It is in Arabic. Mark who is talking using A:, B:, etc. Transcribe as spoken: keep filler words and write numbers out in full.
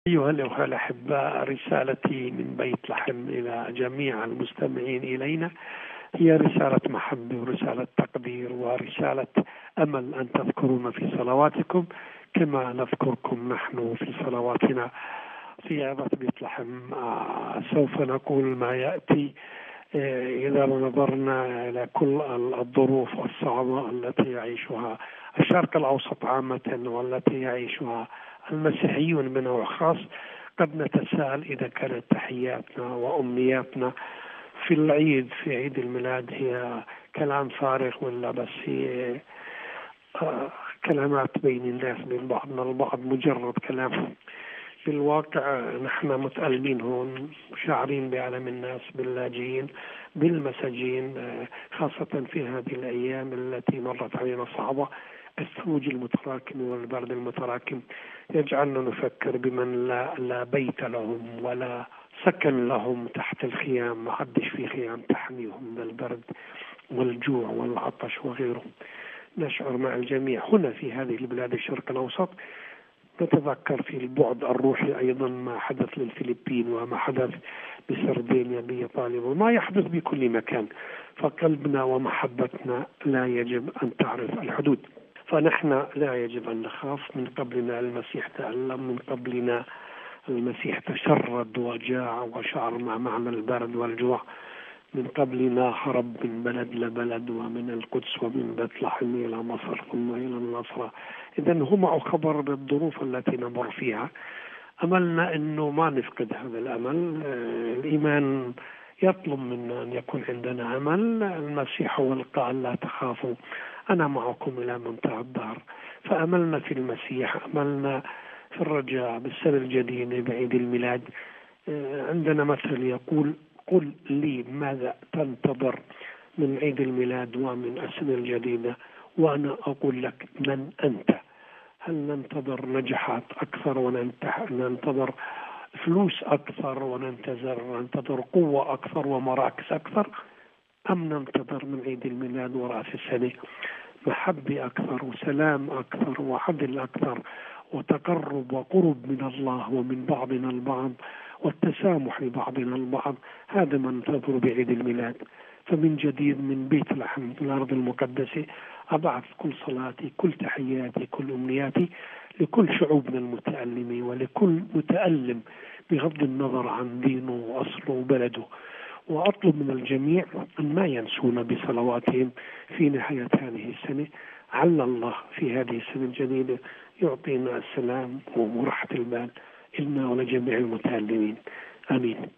A: أيها الأخوة الأحباء، رسالتي من بيت لحم إلى جميع المستمعين إلينا هي رسالة محبة ورسالة تقدير ورسالة أمل أن تذكرونا في صلواتكم كما نذكركم نحن في صلواتنا. في عظة بيت لحم آه سوف نقول ما يأتي آه إذا نظرنا إلى كل الظروف الصعبة التي يعيشها الشرق الأوسط عامة والتي يعيشها المسيحيون بنوع خاص. قد نتساءل إذا كانت تحياتنا وأمنياتنا في العيد في عيد الميلاد هي كلام فارغ ولا بس هي آه كلامات بين الناس بين بعضنا البعض مجرد كلام. في الواقع نحن متألمين هون، شاعرين بألم الناس، باللاجئين، بالمساجين، خاصة في هذه الأيام التي مرت علينا صعبة. الثلوج المتراكم والبرد المتراكم يجعلنا نفكر بمن لا, لا بيت لهم ولا سكن لهم تحت الخيام، ما حدش في خيام تحميهم من البرد والجوع والعطش وغيره. نشعر مع الجميع هنا في هذه البلاد الشرق الأوسط. نتذكر في البعد الروحي أيضا ما حدث للفلبين وما حدث بسردينيا بإيطاليا وما يحدث بكل مكان. فقلبنا ومحبتنا لا يجب أن تعرف الحدود، فنحن لا يجب أن نخاف. من قبلنا المسيح تألم، من قبلنا المسيح تشرد وجاع وشعر مع معنى البرد والجوع، من قبلنا هرب من بلد لبلد ومن القدس ومن بيت لحم إلى مصر ثم إلى النصرة. إذن هو معه خبر بالظروف التي نمر فيها. أملنا أنه ما نفقد هذا الأمل. الإيمان يطلب منا أن يكون عندنا أمل. المسيح هو القائل لا تخافوا أنا معكم إلى منتهى الدهر. فأملنا في المسيح، أملنا في الرجاء بالسنة الجديدة بعيد الميلاد. عندنا مثل يقول قل لي ماذا تنتظر من عيد الميلاد ومن السنة الجديدة وأنا أقول لك من أنت. هل ننتظر نجاحات أكثر وننتظر فلوس أكثر وننتظر ننتظر قوة أكثر ومراكز أكثر، أم ننتظر من عيد الميلاد ورأس السنة محبة أكثر وسلام أكثر وعدل أكثر وتقرب وقرب من الله ومن بعضنا البعض والتسامح لبعضنا البعض؟ هذا ما ننتظر بعيد الميلاد. فمن جديد من بيت لحم في الأرض المقدسة أبعث كل صلاتي، كل تحياتي، كل أمنياتي لكل شعوبنا المتألمة ولكل متألم بغض النظر عن دينه وأصله وبلده. وأطلب من الجميع أن ما ينسونا بصلواتهم في نهاية هذه السنة. عل الله في هذه السنة الجديدة يعطينا السلام وراحة البال إلنا ولجميع المتألمين. آمين.